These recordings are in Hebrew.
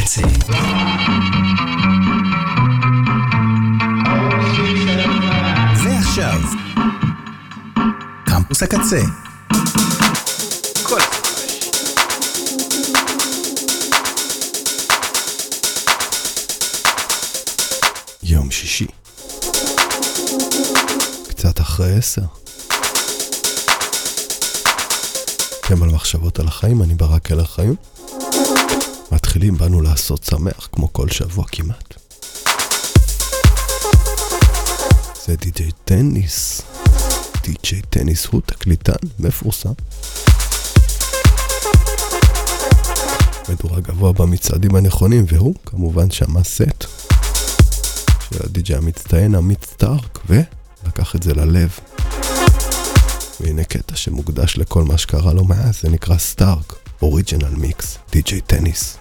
הקצה. ועכשיו, קמפוס הקצה. כל יום שישי, קצת אחרי 10. אתם על מחשבות על החיים, אני ברק אל החיים. מתחילים בנו לעשות שמח כמו כל שבוע כמעט. זה די.ג'יי טניס. די.ג'יי טניס הוא תקליטן מפורסם, מדורג גבוה במצעדים הנכונים, והוא כמובן שמה סט של הדי.ג'יי המצטיין עמית סטארק, ולקח את זה ללב. והנה קטע שמוקדש לכל מה שקרה לו מאז, זה נקרא סטארק אוריג'ינל מיקס, די.ג'יי טניס.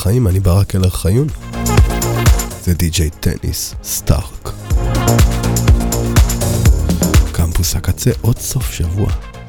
החיים, אני ברק אלר חיון. זה די-ג'יי טניס, סטארק. קמפוס הקצה, עוד סוף שבוע.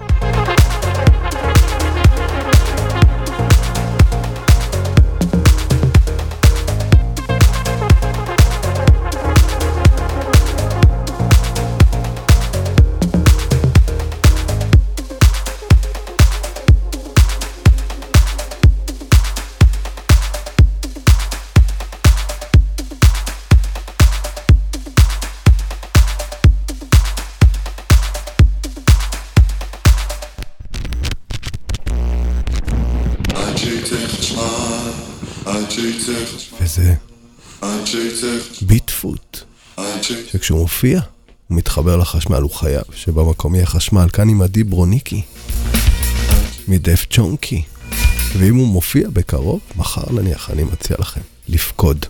וזה ביטפוט, שכשהוא מופיע הוא מתחבר לחשמל, הוא חייב שבמקום יהיה חשמל. כאן עם עדי ברוניקי מדף צ'ונקי, ואם הוא מופיע בקרוב, מחר נניח, אני מציע לכם לפקוד.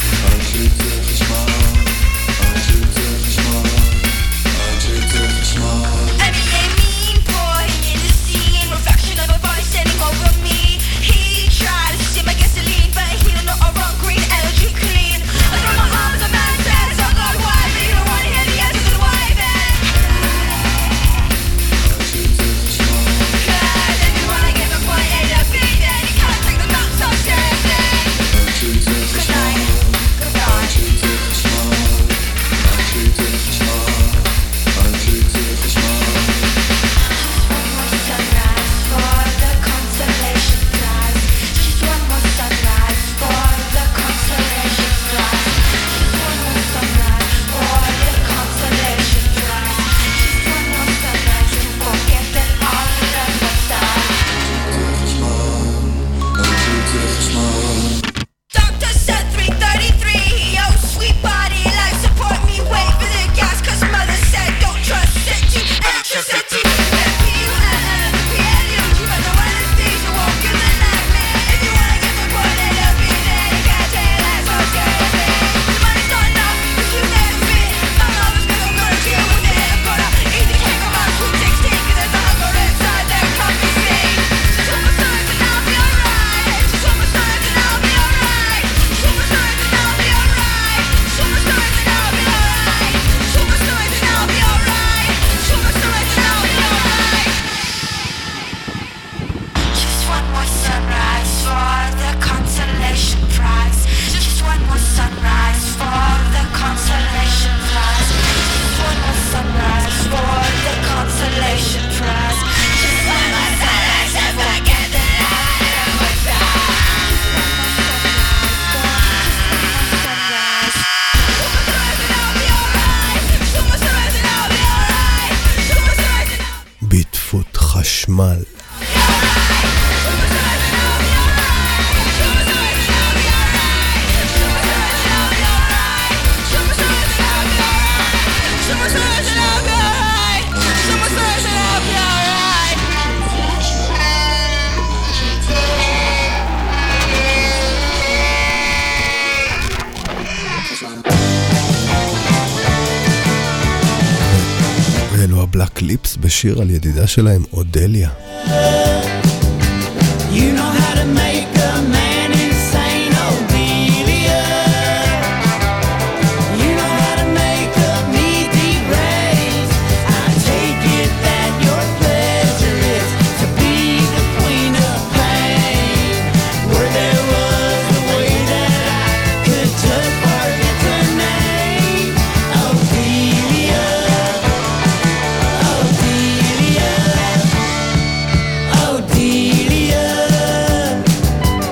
חשמל. ואלו הבלק ליפס בשיר על ידידה שלהם, אודליה. You know how to make a man insane, Odelia. You know how to make a me deraze. I take it that your pleasure is to be the queen of pain. Where there was a way that I could just forget the name, Odelia. Odelia. Odelia.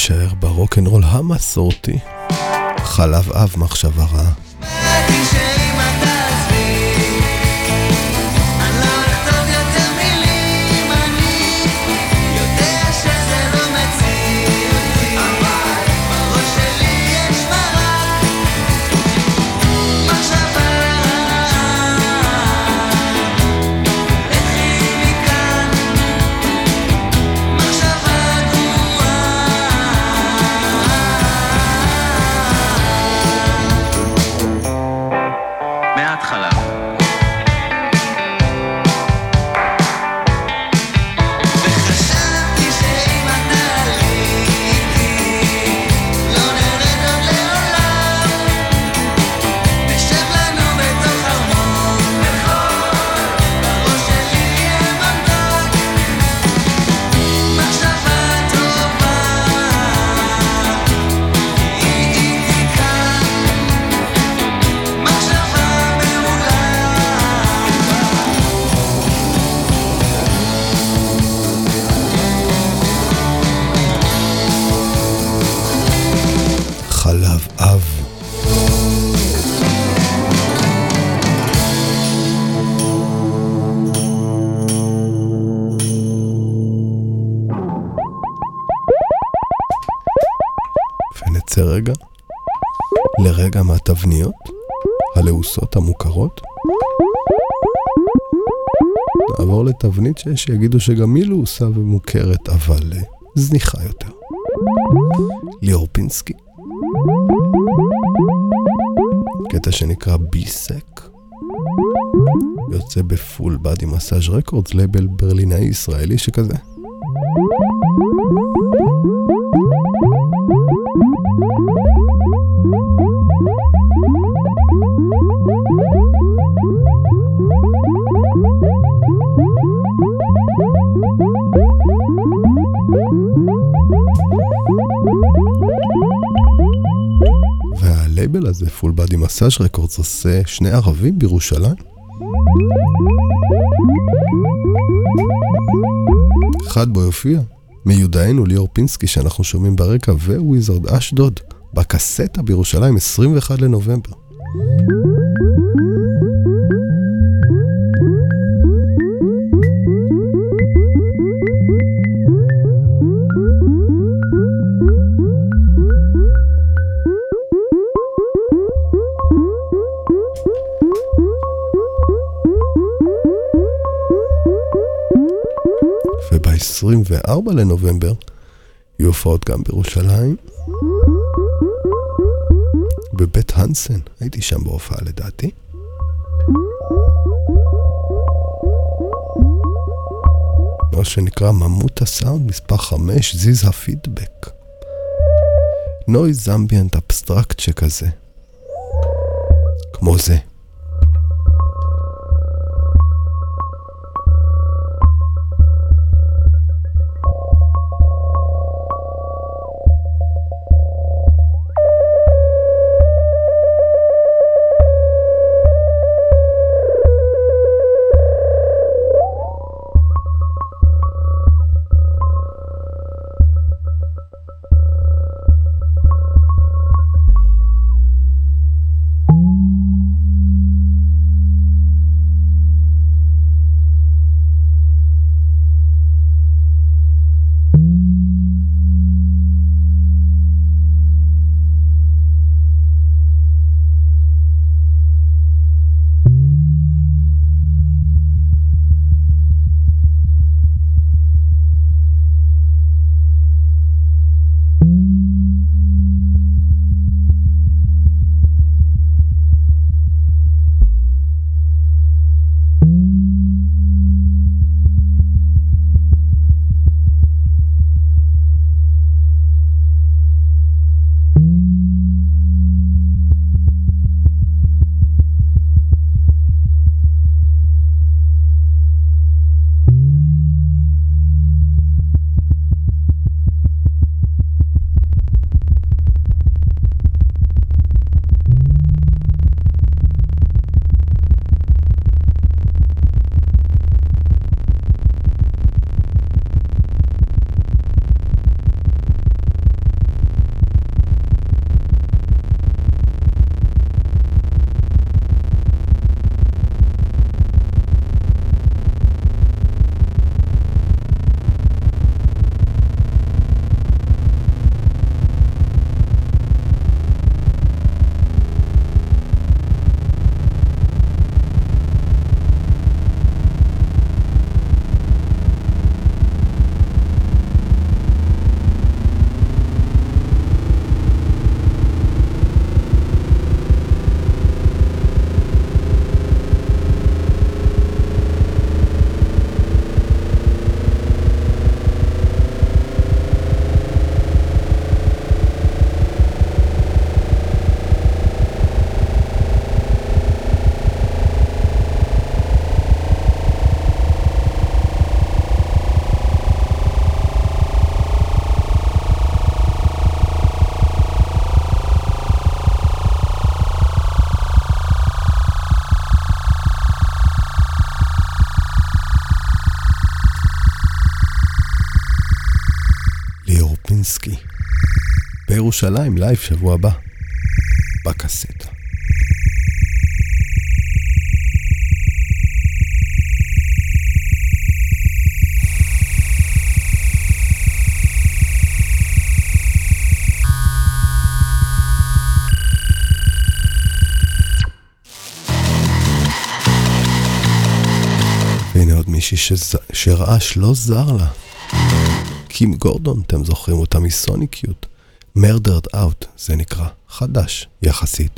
נישאר ברוקנרול המסורתי. חלב אב מחשבה רעה. לרגע מהתבניות הלעוסות המוכרות, נעבור לתבנית שיש שיגידו שגם היא לעוסה ומוכרת אבל זניחה יותר. ליאור פינסקי, קטע שנקרא ביסק, יוצא בפול בדי מסאז' רקורדס, לייבל ברלינאי ישראלי שכזה. והלייבל הזה, פול בדי מסאז' רקורדס, עושה שני ערבים בירושלים. אחד בו יופיע מיודענו ליאור פינסקי שאנחנו שומעים ברקע, וויזרד אשדוד בקסטה בירושלים 21 לנובמבר. וב-24 לנובמבר יהיו הופעות גם בירושלים בבית הנסן, הייתי שם בהופעה לדעתי. מה שנקרא ממות הסאונד מספר 5, זיז הפידבק, נויז אמביאנט אבסטרקט שכזה כמו זה. לוינסקי. בירושלים, לייב שבוע הבא. בקסטה. והנה עוד מישהי שרעש לא זר לה. קים גורדון, אתם זוכרים אותה מסוניקיוט. Murdered Out, זה נקרא חדש יחסית.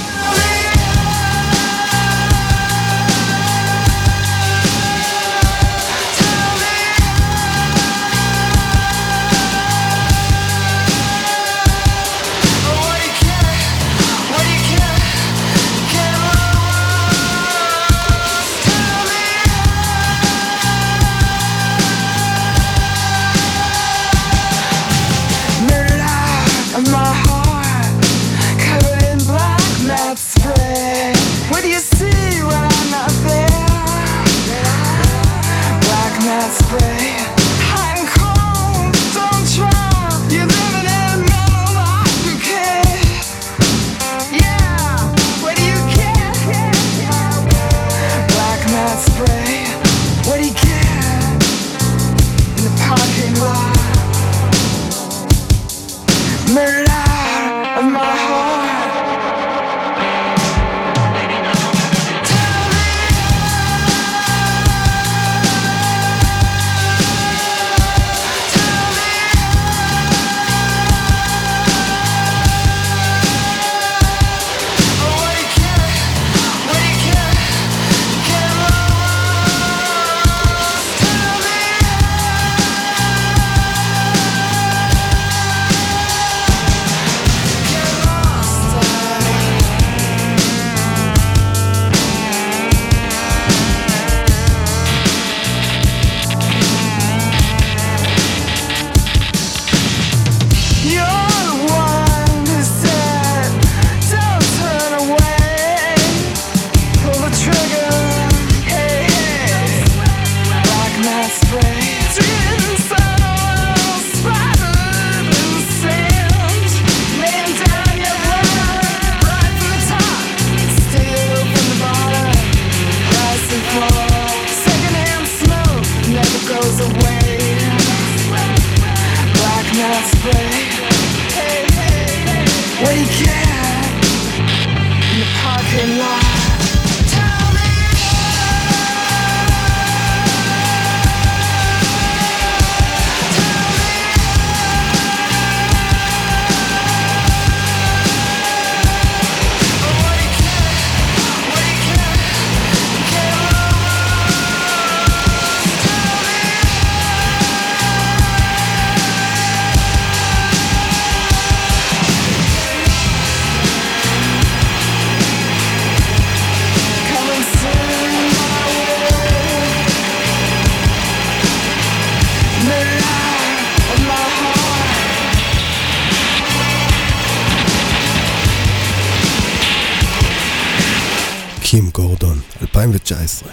קים גורדון, 2019.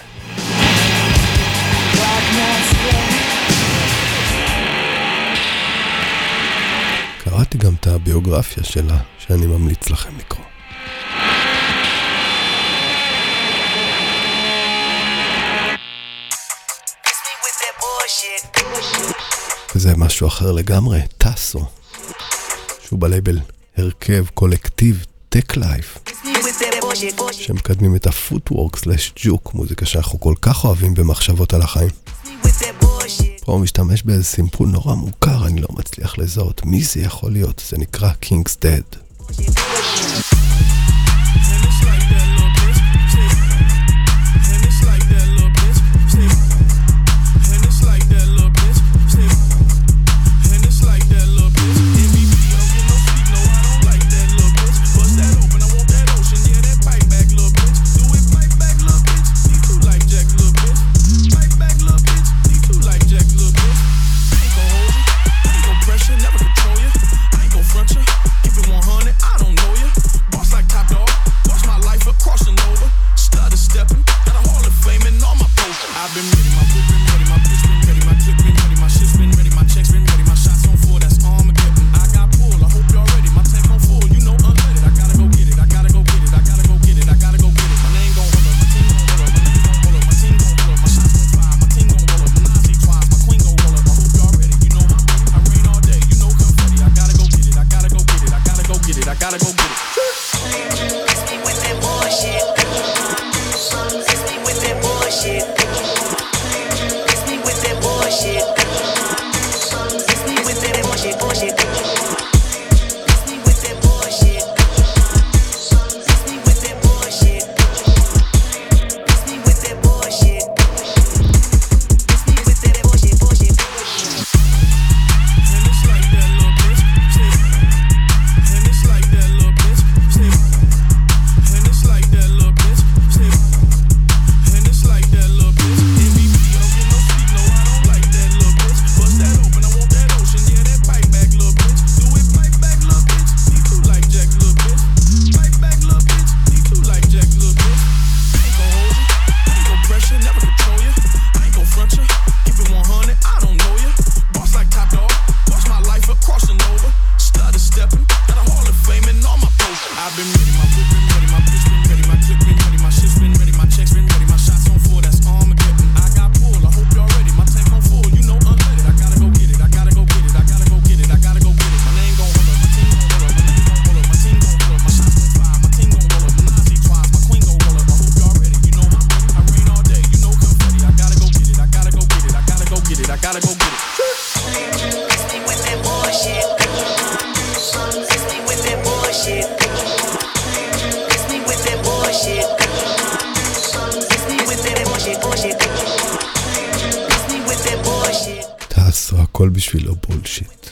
קראתי גם את הביוגרפיה שלה, שאני ממליץ לכם לקרוא. וזה משהו אחר לגמרי, טאסו, שהוא בלייבל הרכב קולקטיב טק לייף, שמקדמים את הפוטוורק/ג'וק, מוזיקה שאנחנו כל כך אוהבים במחשבות על החיים. פה הוא משתמש באיזה סימפול נורא מוכר, אני לא מצליח לזהות מי זה יכול להיות, זה נקרא King's Dead. Been ready, my bitch been ready, my shit's been ready, my checks been ready, my shots on 4, that's Armageddon. הכל בשבילו בולשיט.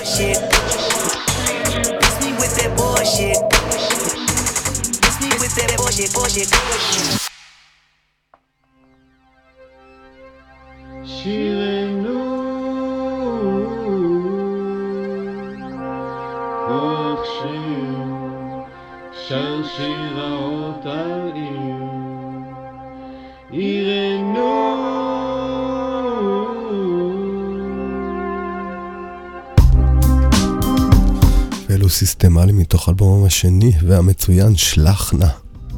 שירנו כוח שיר שר שיראות על עיר עירנו ואלו סיסטמלי מתוך אלבום השני והמצוין שלחנה.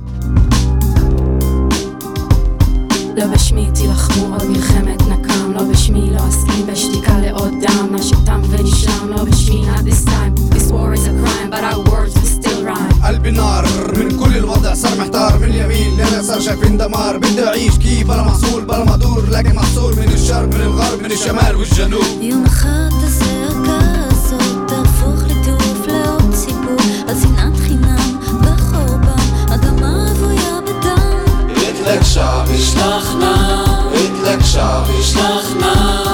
לא בשמי תילחמו עוד מלחמת נקם, לא בשמי לא אסכים בשתיקה לעוד דם, מה שתם ונשלם, לא בשמי not this time, this war is a crime but our words will still rhyme. قلبي نار من كل الوضع صار محتار من اليمين لليسار شايفين دمار بدي أعيش كيف بلا محصول بلا مدور لكن محصول من الشرق من الغرب من الشمال والجنوب יום אחד הזעקה הזאת תהפוך לטירוף לעוד סיפור על שנאת חינם וחורבן אדמה רוויה בדם إتلك شعبي شلخنا إتلك شعبي شلخنا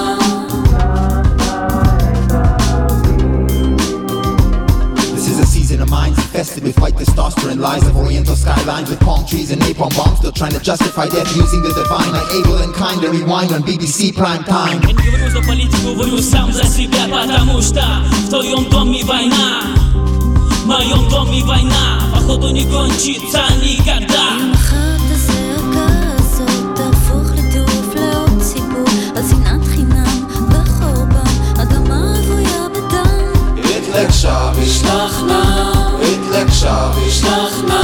This is a season of minds infested with white testosterone lies of oriental skylines with palm trees and napalm bombs still trying to justify death using the divine like able and kind to rewind on BBC prime time Не говорю за политику, говорю сам за себя, потому что в твоем доме война, в моем доме война, походу не кончится никогда. יום אחד הזעקה הזאת תהפוך לטירוף לעוד סיפור על שנאת חינם וחורבן אדמה רוויה בדם إتلك شعبي شلخنا إتلك شعبي شلخنا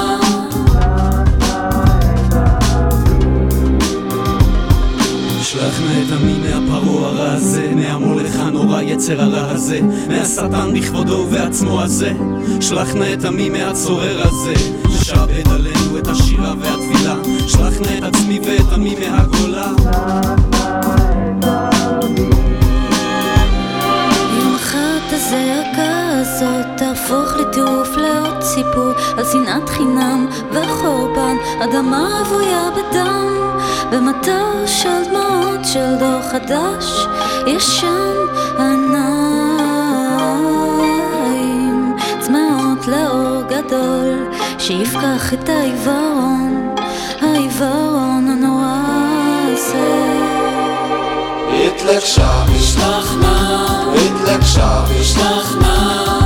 שלחנה את עמי מהפרעה הרע הזה, מהמולך הנורא יצר הרע הזה, מהשטן בכבודו ובעצמו הזה. שלחנה את עמי מהצורר הזה, לשעבד עלינו את השירה והתפילה. שלחנה את עצמי ואת עמי מהגולה. יום אחד הזעקה הזאת תהפוך לטירוף לעוד סיפור על שנאת חינם וחורבן אדמה רוויה בדם במטר של דמעות של דור חדש ישן עיניים צמאות לאור גדול שיפקח את העיוורון הנורא הזה إتلك شعبي شلخنا إتلك شعبي شلخنا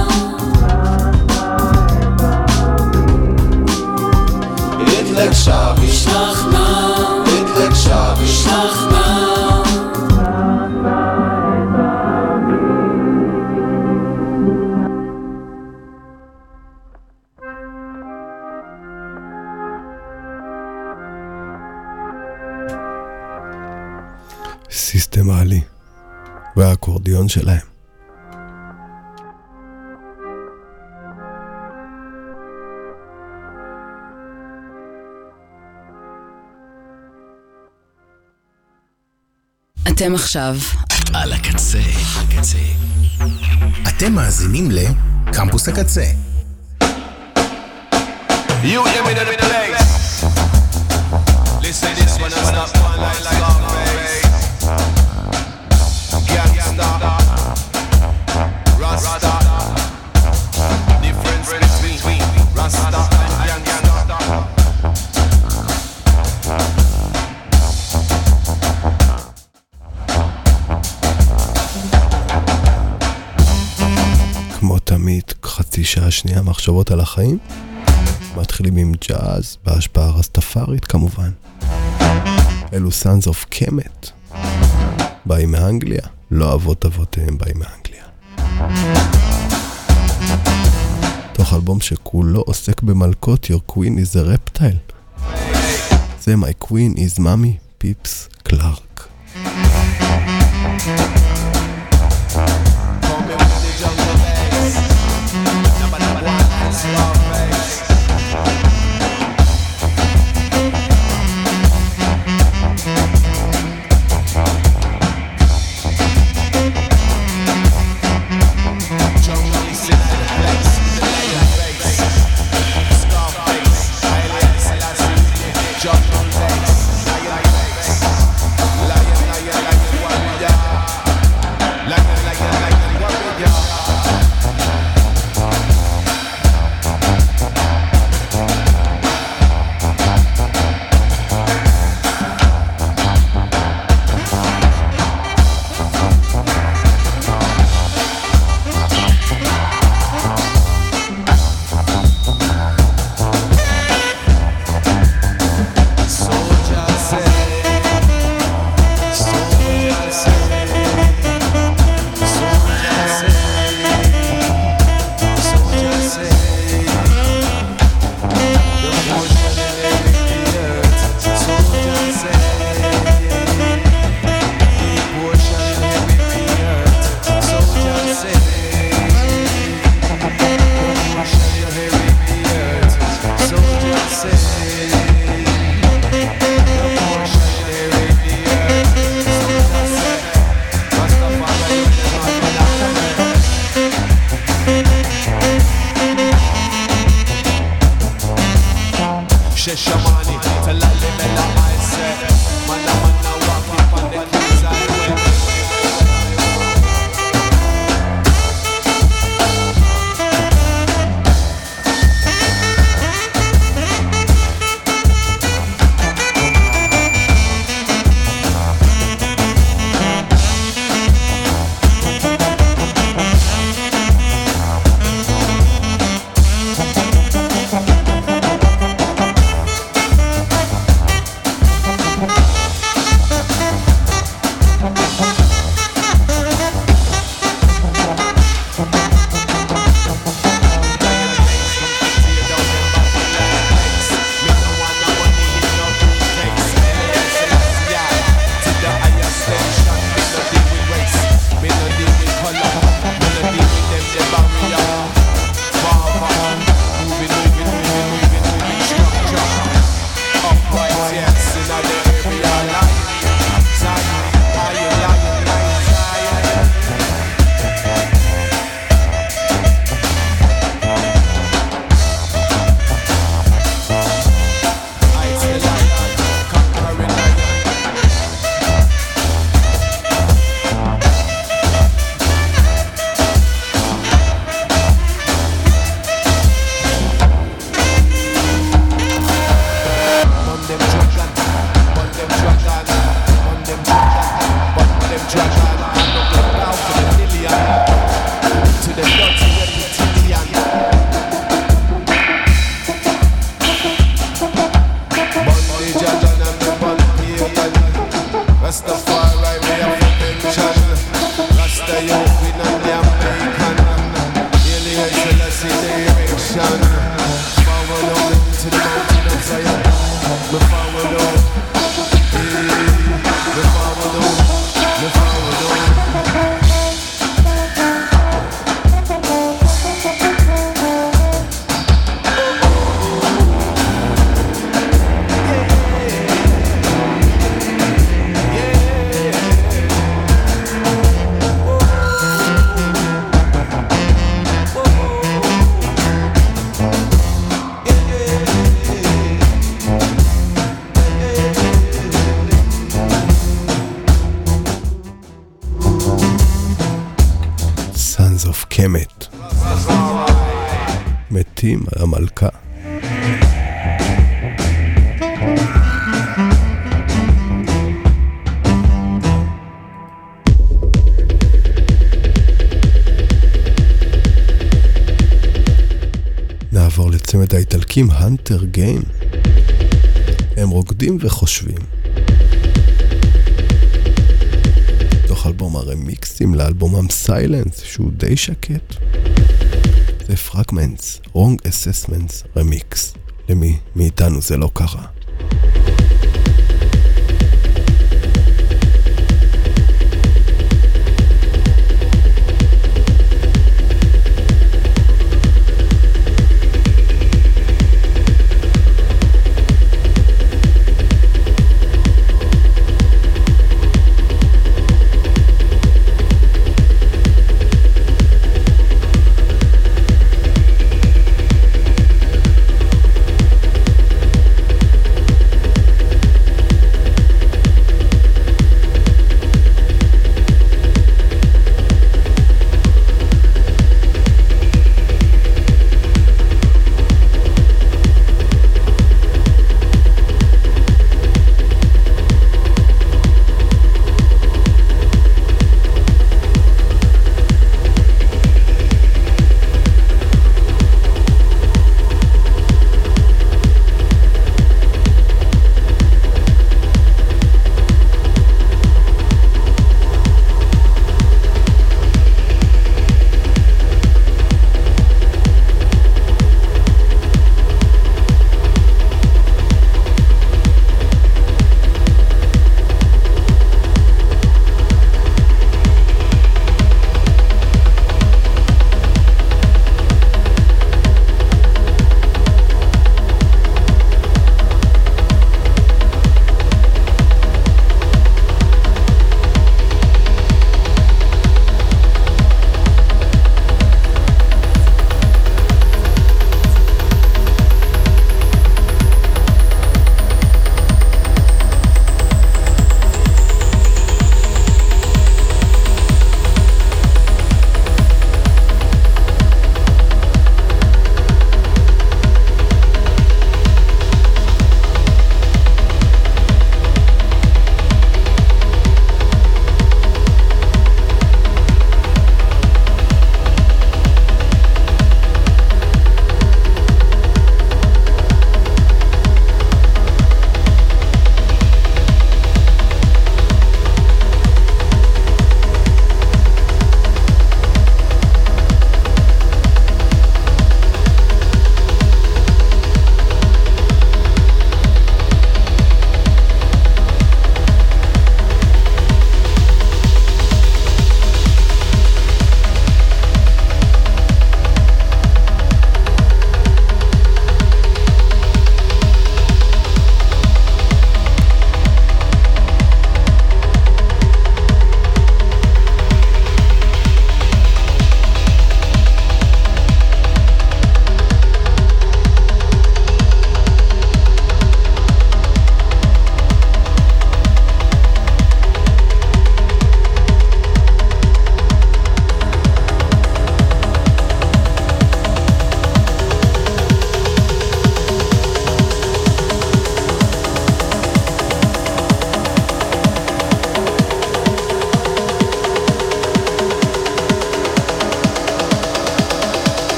إتلك شعبي شلخنا إتلك شعبي شلخنا סיסטמלי והאקורדיון שלהם. אתם עכשיו על הקצה. אתם מאזינים לקמפוס הקצה. You hear me in the place. Listen this one and stop one like long face. Gangsta, Rasta. Difference between Rasta and Gangsta. כמו תמיד, חצי שעה שנייה מחשבות על החיים. מתחילים עם ג'אז, בהשפעה רסטפארית כמובן. אלו Sons of Kemet. באים מאנגליה, לא אבות אבותיהם באים מאנגליה. תוך אלבום שכולו עוסק במלכות, Your Queen is a Reptile. זה My Queen is Mommy Pips Clark. Jump on bass, lion, lion, lion, lion, lion, lion, lion, lion, lion, lion, lion, lion, Rastafari, we have attention. Rasta youth in a damn bacon. Alien Selassie direction. Forward on to the mountain of Zion. Me forward on. Me forward on. Me forward on. קמת מתים על המלכה. נעבור לצמד האיטלקים הנטר גיים. הם רוקדים וחושבים. תוך אלבום הרמיקסים לאלבומם סיילנס שהוא די שקט. זה פרגמנטס, רונג אססמנטס רמיקס. למי מאיתנו זה לא קרה.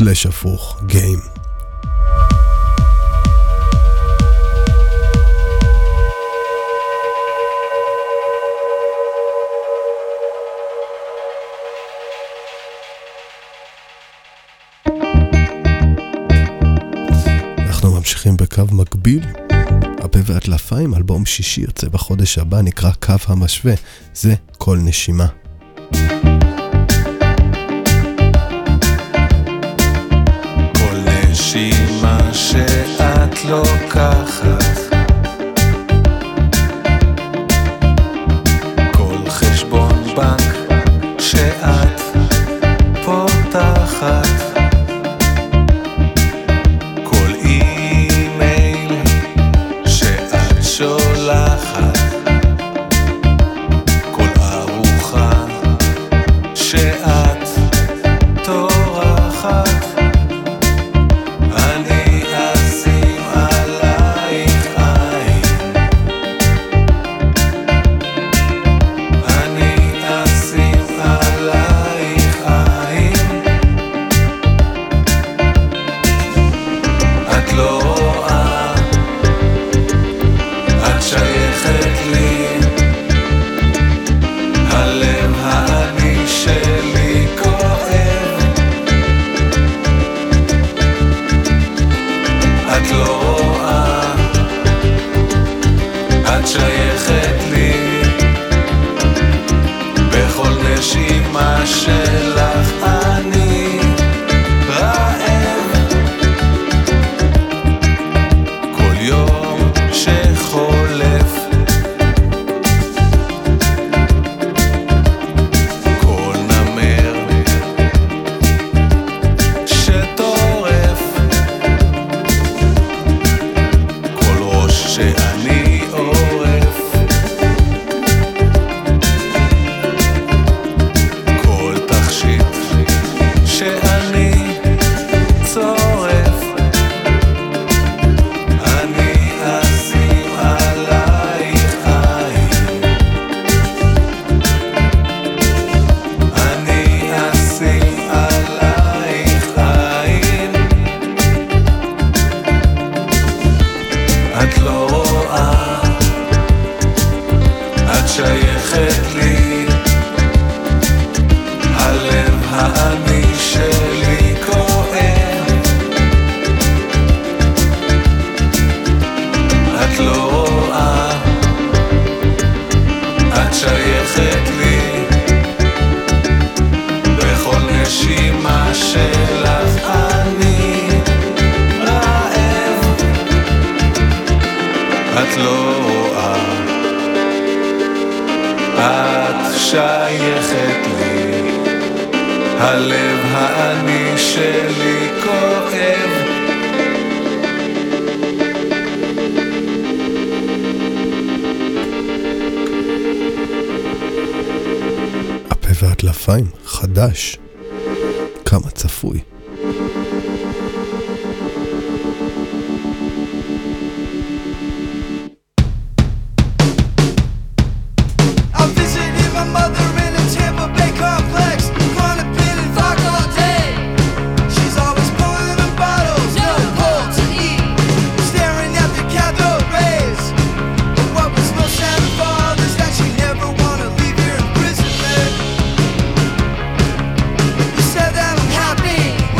סלש הפוך, גיים. אנחנו ממשיכים בקו מקביל. הפה והטלפיים, אלבום שישי יוצא בחודש הבא, נקרא קו המשווה. זה כל נשימה. כל נשימה שאת לוקחת, כל חשבון בנק שאת פותחת, שולחת, כל ארוחה שאת טורחת, אני אשים עלייך עין, אני אשים עלייך עין, את לא רואה, את שייכת לי, הלב העני שלי כואב, את לא רואה, את שייכת לי, בכל נשימה שלך אני רעב, כל יום שחולף, כל נמר שטורף, כל ראש שאני עורף, כל תכשיט שאני צורף, אני אשים עלייך עין, אני אשים עלייך עין, את לא רואה, את שייכת לי, הלב העני שלי כואב, את לא רואה, את שייכת לי, בכל נשימה שלך אני רעב, את לא רואה, את שייכת לי, הלב העני שלי כואב, הפה והטלפיים, חדש. כמה צפוי. I'm visiting my mother in a Tampa Bay complex. Chronic pain and vodka all day. She's always pulling the bottles, no bowl to eat. Staring at the cathode rays. But what was most sad of all is that she never wanna leave here imprisonment. You said that I'm happy.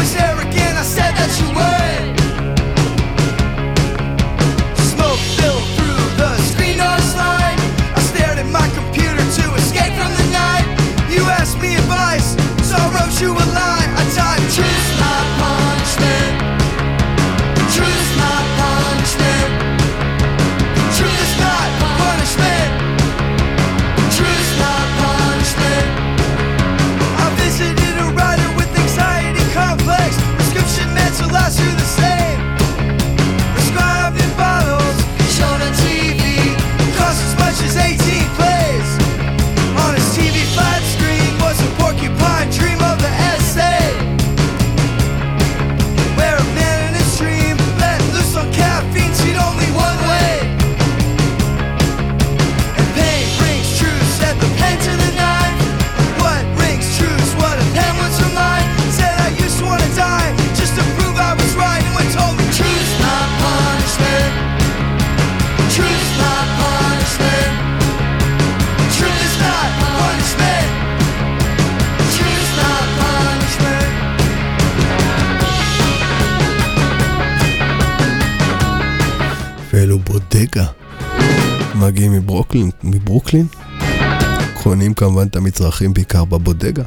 ואלו בודגה. מגיעים מברוקלין. קונים כמובן את המצרכים בעיקר בבודגה.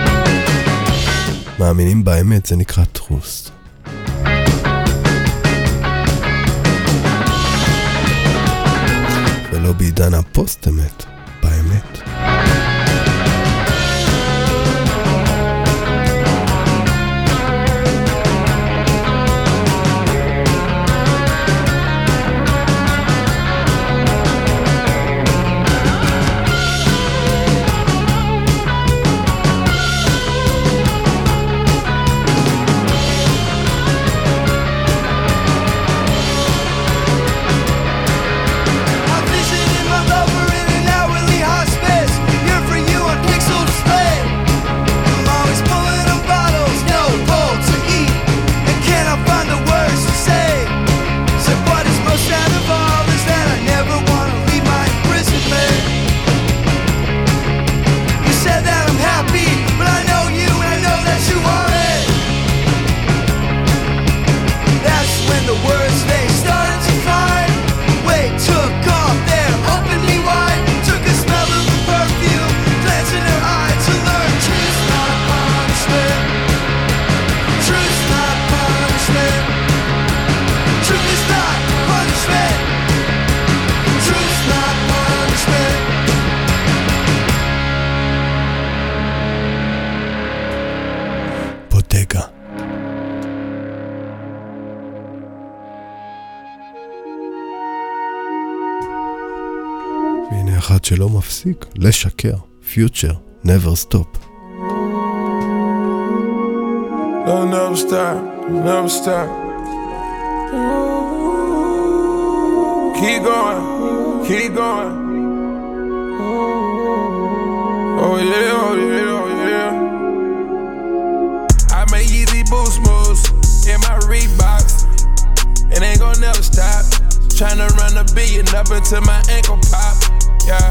מאמינים באמת, זה נקרא טרוס. ולא בעידן הפוסט אמת, באמת. והנה אחד שלא מפסיק לשקר. Future, never stop. No, never stop, never stop. Keep going, keep going. Oh yeah, oh yeah, oh yeah. I make easy boost moves in my Reeboks. It ain't gon' never stop. Tryna run $1 billion up until my ankle pop. Yeah.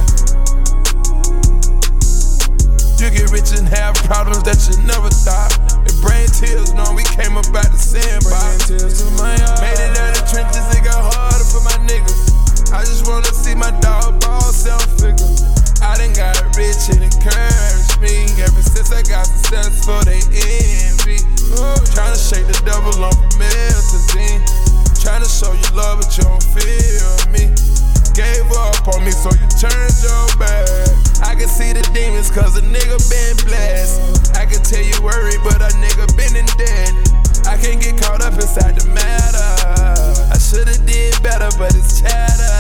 You get rich and have problems that you never thought. They bring tears, know we came up out the sandbox. Made it out of the trenches, it got harder for my niggas. I just wanna see my dog ball self-figure. I done got rich and encouraged me. Ever since I got successful, they envy. Tryna shake the devil on promethazine. Tryna show you love, but you don't feel me. Gave up on me, so you turned your back. I can see the demons, cause a nigga been blessed. I can tell you worried, but a nigga been in debt. I can't get caught up inside the matter. I should've did better, but it's chatter.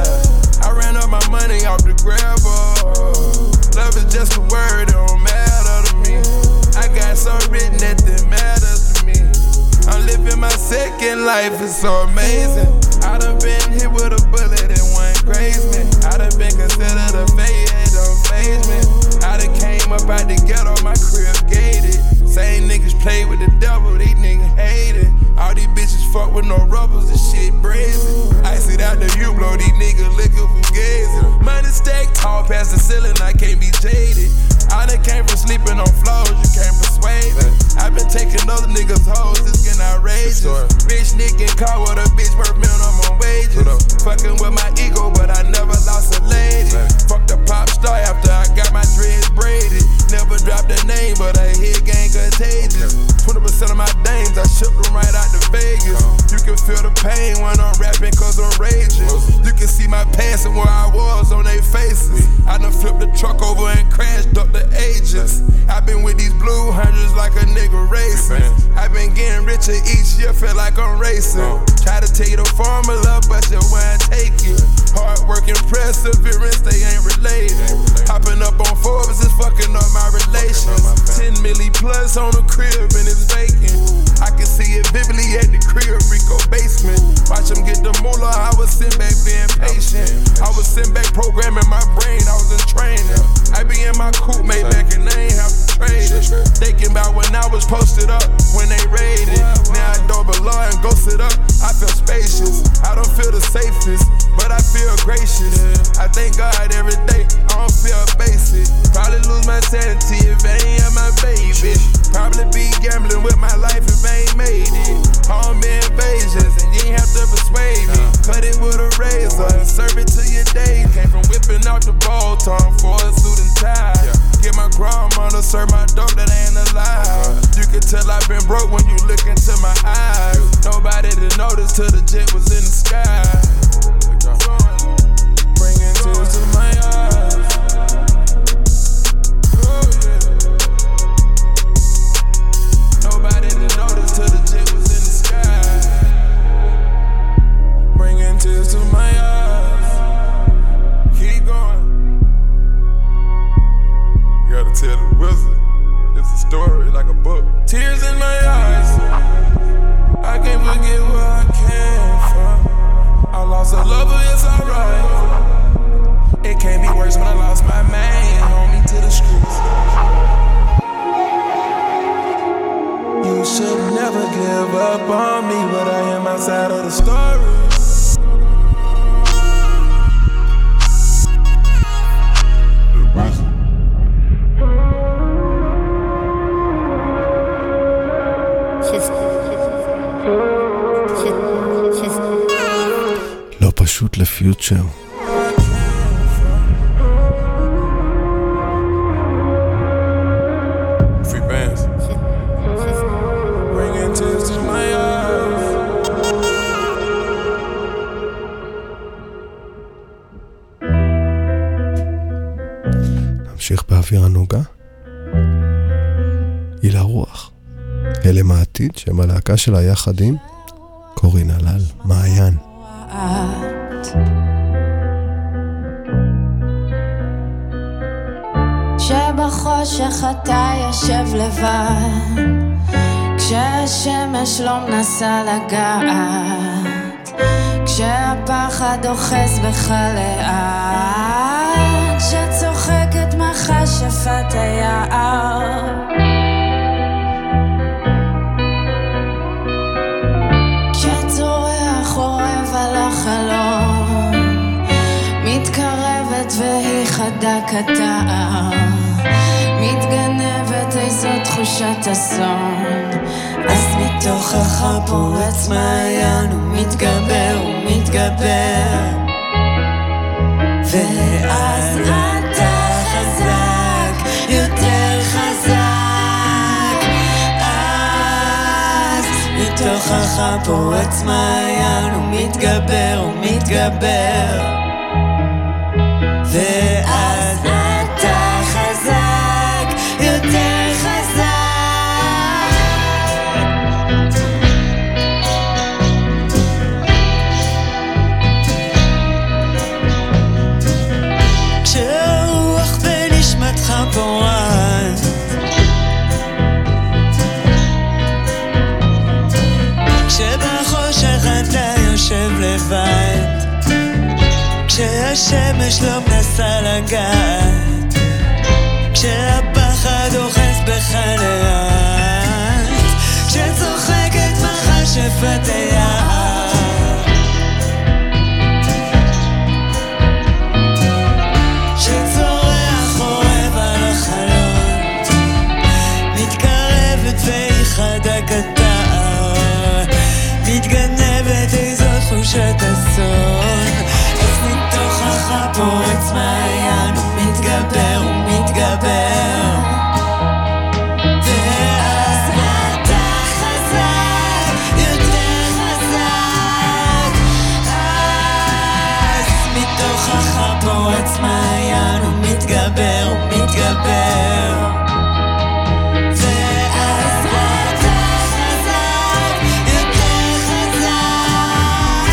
I ran up my money off the gravel. Love is just a word, it don't matter to me. I got so written that it matters to me. I'm living my second life, it's so amazing. I done been hit with a bullet and one graze me. I done been considered a fake, it don't faze me. I done came up out the ghetto, my crib gated. Same niggas play with the devil, these niggas hate it. All these bitches fuck with no rubbers, this shit brazen. I see that the you blow, these niggas looking for gazing. Money stack tall past the ceiling, I can't be jaded. I done came from sleeping on floors, you can't persuade me. I been taking other niggas' hoes, it's getting outrageous. Rich nigga caught with a bitch worth minimum wages. Fucking with my ego, but I never lost a lady. Fuck the pop star after I got my dreads braided. Never dropped a name, but I hit gang contagious. 20% of my dames, I shipped them right out to Vegas. You can feel the pain when I'm rapping cause I'm raging. You can see my past and where I was on their faces. I done flipped the truck over and crashed up the agents. I been with these blue hundreds like a nigga racing. I been getting richer each year, feel like I'm racing. Try to tell you the formula, but you won't take it. Hard work and perseverance, they ain't related. Popping up on Forbes is fucking up my relations. 10 milli plus on the crib and it's vacant. I can see it vividly at the crib, Rico basement. Watch them get the moolah, I was sitting back being patient. I was sitting back programming my brain, I was in training. I be in my coupe made back and they ain't have to trade it. Thinking about when I was posted up, when they raided. Now I don't belong and ghosted up, I feel spacious. I don't feel the safest, but I feel gracious. I thank God every day, I don't feel basic. Probably lose my sanity if I ain't have my baby. Probably be gambling with my life if I ain't made it. Home invasions and you ain't have to persuade me. Cut it with serve it to your day. Came from whipping out the ball time for a suit and tie. Get my grandmother serve my dope that ain't alive. You can tell I've been broke when you look into my eyes. Nobody to notice till the jet was in the sky. Bringing tears to my eyes. Nobody to notice till the jet was in the sky. Bringing tears to my eyes. Keep going. You gotta tell the wizard. It's a story like a book. Tears in my eyes. I can't forget where I came from. I lost a lover, it's alright. It can't be worse when I lost my man, homie, to the streets. You should never give up on me, but I am outside of the story. לא פשוט לפיוטשר. נמשיך באוויר הנוגה. אילה רוח. הלם העתיד, שם הלהקה שלה יחד עם קורין הלל, מעיין. שבחושך אתה יושב לבד, כשהשמש לא מנסה לגעת, כשהפחד אוחז בך לאט, כשצוחקת מחשפת היער, כשצורח אוהב על החלום, מתקרבת והיא חדה קטעה, מתגנבת איזו תחושת אסון, אז מתוכך פורץ מעיין ומתגבר ומתגבר, ואז אתה חזק, יותר חזק, אז מתוכך פורץ מעיין ומתגבר ומתגבר, ואז אתה חזק, יותר חזק. כשהרוח בנשמתך פורץ, כשבחושך אתה יושב לבד, כשהשמש לא מנסה לגעת, כשהפחד אוחז בך לאט, כשצוחקת מחשפת היער, כשצורח אוהב על החלון, מתקרבת והיא חדה קטעה, מתגנבת איזו תחושת אסון, מתוכך פורץ מעיין ומתגבר ומתגבר, ואז אתה חזק, יותר חזק, אז מתוכך פורץ מעיין ומתגבר ומתגבר, ואז אתה חזק, יותר חזק.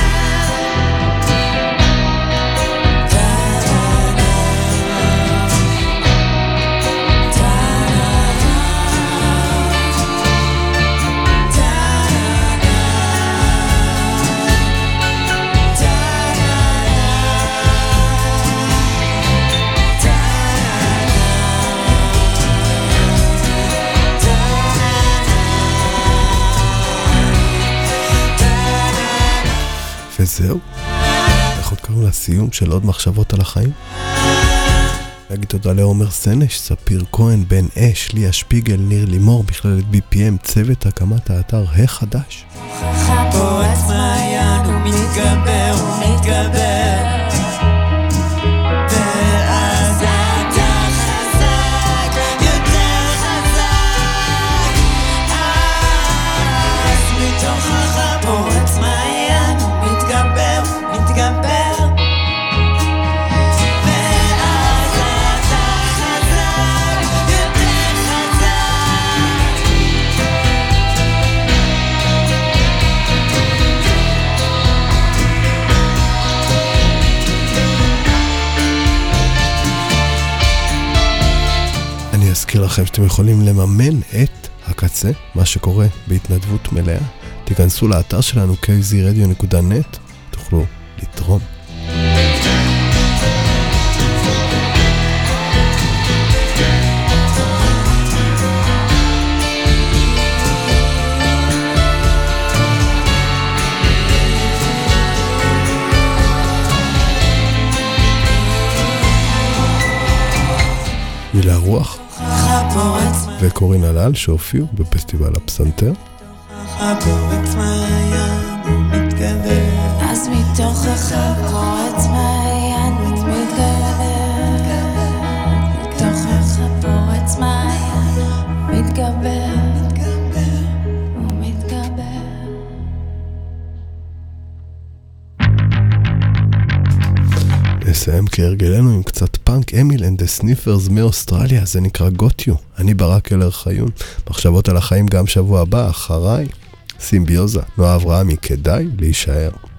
וזהו, אנחנו קראנו לסיום של עוד מחשבות על החיים. להגיד תודה לעומר סנש, ספיר כהן, בן אש, ליה שפיגל, ניר לימור, בכללת BPM, צוות הקמת האתר החדש. פורץ מעיין ומתגבר ומתגבר, לכם שאתם יכולים לממן את הקצה, מה שקורה בהתנדבות מלאה. תיכנסו לאתר שלנו kzradio.net, תוכלו לתרום. מילה רוח וקורין הלל שהופיעו בפסטיבל הפסנתר. אז מתוכך פורץ מעיין מתגבר, מתוכך פורץ מעיין מתגבר ומתגבר. נסיים כהרגלנו עם קצת פאנק. אמיל אנד הסניפרס מאוסטרליה, זה נקרא Got You. אני ברק אלר חיון, מחשבות על החיים גם שבוע הבא אחריי. סימביוזה, נועה אברהמי, כדאי להישאר.